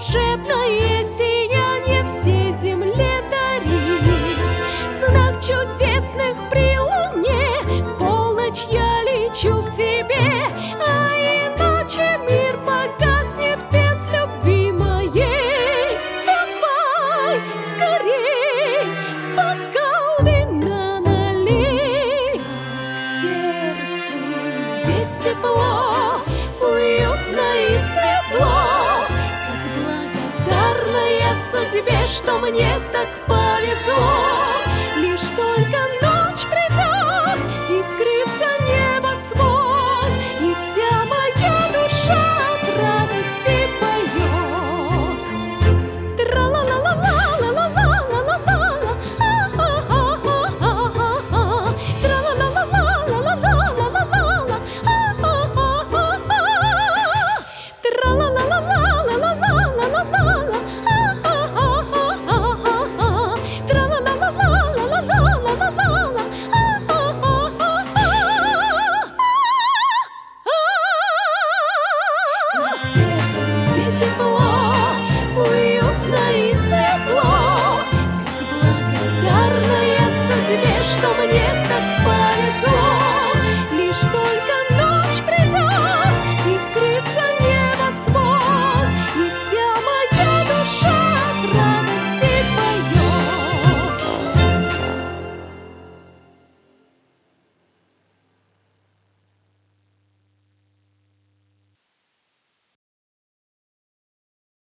волшебное сияние всей земле дарить. В снах чудесных при луне в полночь я лечу к тебе, а иначе мир погаснет без любви моей. Давай скорей бокал вина налей. К сердцу здесь тепло, уютно и светло. Как благодарна я судьбе, что мне так повезло. Лишь только ночь придет, искрится небосвод, и вся моя душа от радости поет. Тра-ла-ла-ла-ла-ла-ла-ла-ла-ла-ла-ла, а-а-а-а-а-а, тра-ла-ла-ла-ла-ла-ла-ла-ла-ла-ла, а-а-а-а-а, тра-ла-ла-ла-ла-ла-ла-ла-ла-ла-ла, а-а-а-а-а, тра-ла-ла-ла-ла-ла-ла-ла-ла-ла, здесь тепло, уютно и светло. Как благодарна я судьбе, что мне